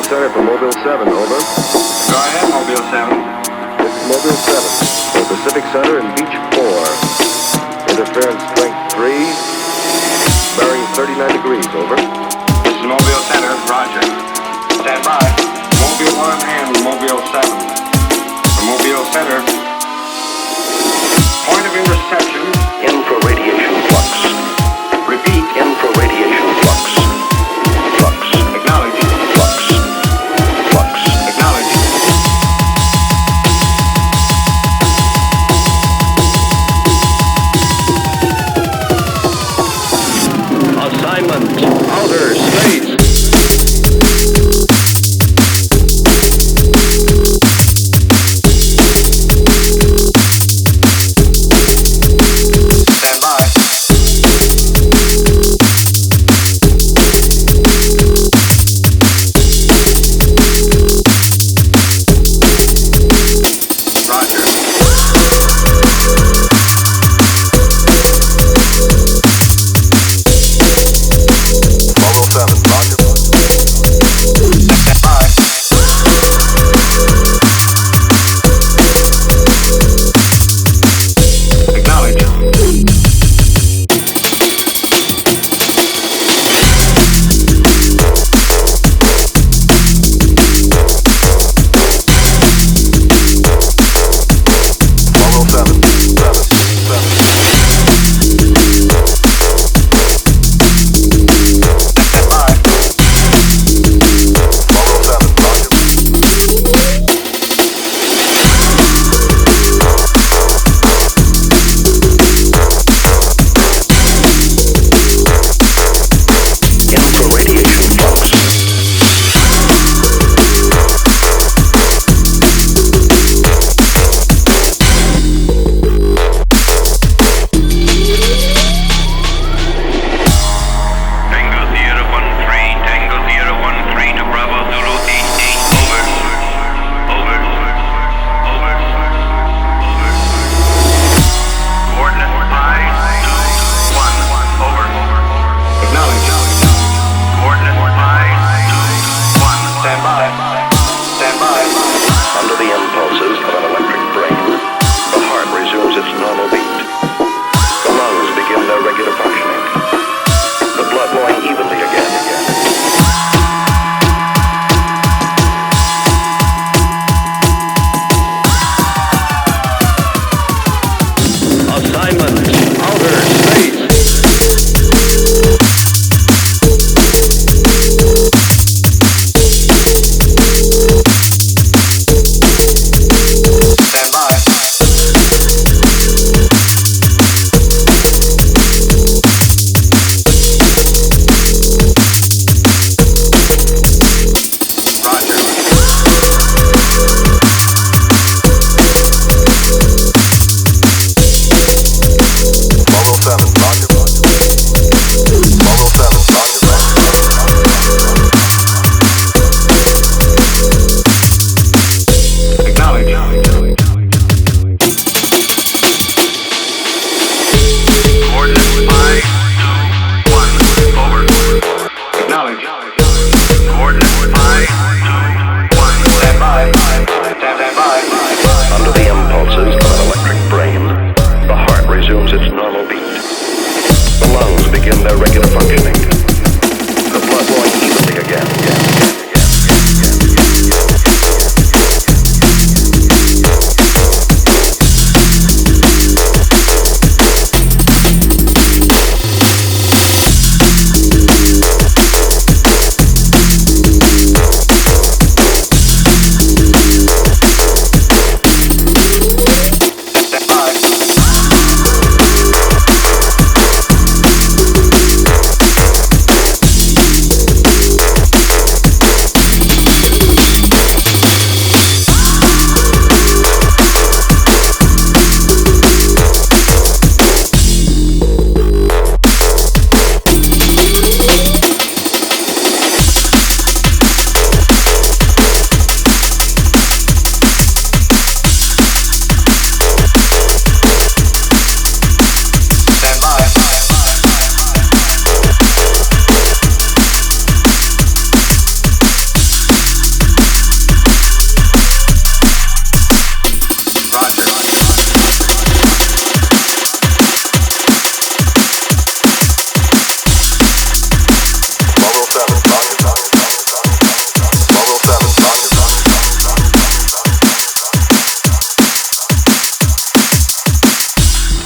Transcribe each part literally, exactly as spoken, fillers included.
Center for Mobile seven, over. Go ahead, Mobile seven. This is Mobile seven for Pacific Center and Beach four. Interference strength three. Bearing thirty-nine degrees, over. This is Mobile Center, roger. Stand by. Mobile one and Mobile seven. For Mobile Center. Point of interception. Infraradiation flux. Repeat. Infraradiation flux. Flux. Acknowledge. Flux. Flux. Acknowledge. Assignment. Outer space.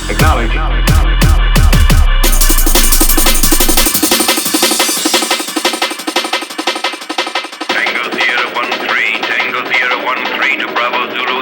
Acknowledge. Tango Theater one three, Tango Theater one three to Bravo Zulu